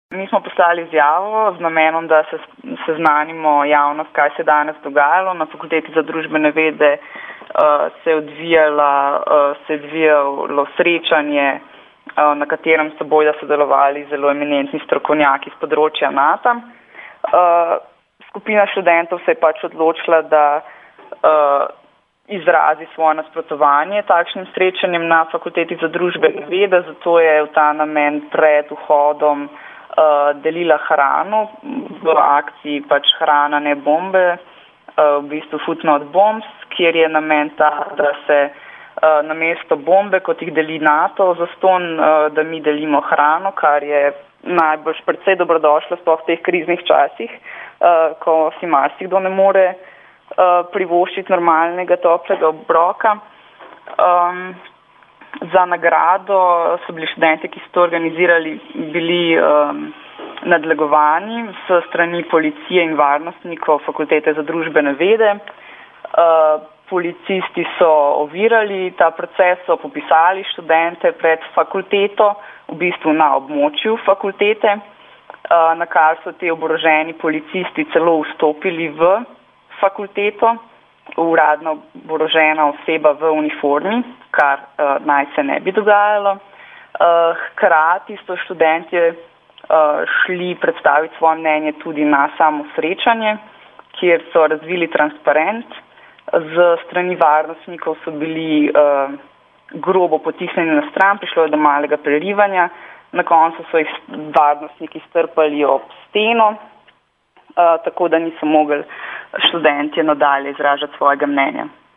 Mi smo poslali izjavo z namenom, da se seznanimo javnost, kaj se je danes dogajalo. Na Fakulteti za družbene vede se je odvijalo srečanje, na katerem so bojda sodelovali zelo eminentni strokovnjaki z področja NATO. Skupina študentov se je pač odločila, da izrazi svoje nasprotovanje takšnim srečanjem na Fakulteti za družbene vede, zato je v ta namen pred vhodom delila hrano v akciji pač Hrana ne bombe, v bistvu Food Not Bombs, kjer je namen ta, da se namesto bombe, kot jih deli NATO, zastonj, da mi delimo hrano, kar je najbolj precej dobrodošlo sploh v teh kriznih časih, ko si marsikdo ne more privoščiti normalnega toplega obroka. Za nagrado so bili študenti, ki so to organizirali, bili nadlegovani s strani policije in varnostnikov Fakultete za družbene vede. Policisti so ovirali ta proces, so popisali študente pred fakulteto, v bistvu na območju fakultete, na kar so ti oboroženi policisti celo vstopili v fakulteto, uradno oborožena oseba v uniformi, kar naj se ne bi dogajalo. Hkrati so študentje šli predstaviti svoje mnenje tudi na samo srečanje, kjer so razvili transparent. Z strani varnostnikov so bili grobo potisnjeni na stran, prišlo je do malega prerivanja. Na koncu so jih varnostniki strpali ob steno, tako da niso mogli študentje nadalje izražati svojega mnenja.